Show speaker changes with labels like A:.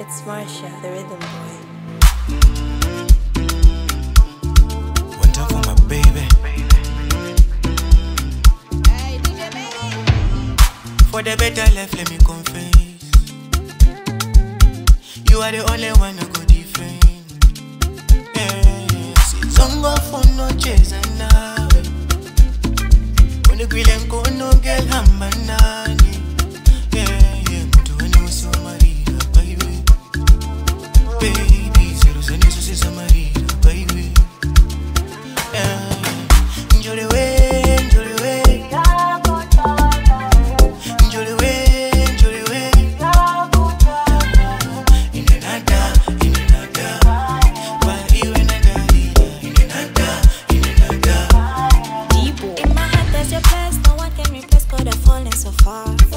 A: It's Marsha, the rhythm boy.
B: One time for my baby.
A: Hey, DJ Benny.
B: For the better life, let me confess. You are the only one who could defend. Zongo for no chase and now. When you grill and go no girl hambanani. Mutu when you so married, baby. Baby, zero zero so married, baby. Enjoy the way, enjoy the way. Enjoy the way, enjoy the way. In the nada. But you and I in the nada.
A: In my heart there's your place, no one can replace, but I've fallen so far.